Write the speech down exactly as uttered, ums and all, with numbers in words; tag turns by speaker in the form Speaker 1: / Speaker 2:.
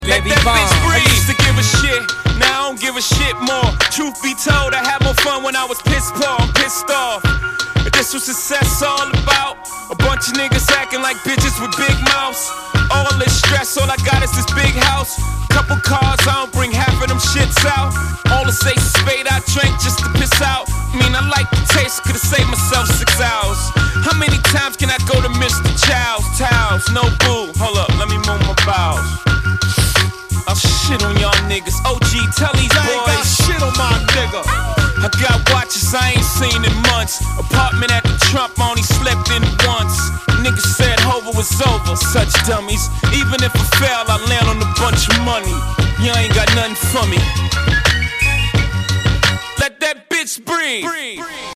Speaker 1: Let that bitch breathe. I used to give a shit, now I don't give a shit more. Truth be told, I had more fun when I was pissed poor, I'm pissed off. If this was success all about, a bunch of niggas acting like bitches with big mouths. All this stress, all I got is this big house. Couple cars, I don't bring half of them shits out. All the say spade I drank just to piss out. I mean, I like the taste, could've saved myself six hours. How many times can I go to Mister Chow's? Towels, no boo, hold up, let me move my bowels. I'll shit on y'all niggas. O G, tell these boys. I ain't got shit on my nigga. I got watches I ain't seen in months. Apartment at the Trump, I only slept in once. Niggas said Hova was over, such dummies. Even if I fail, I land on a bunch of money. You ain't got nothing for me. Let that bitch breathe.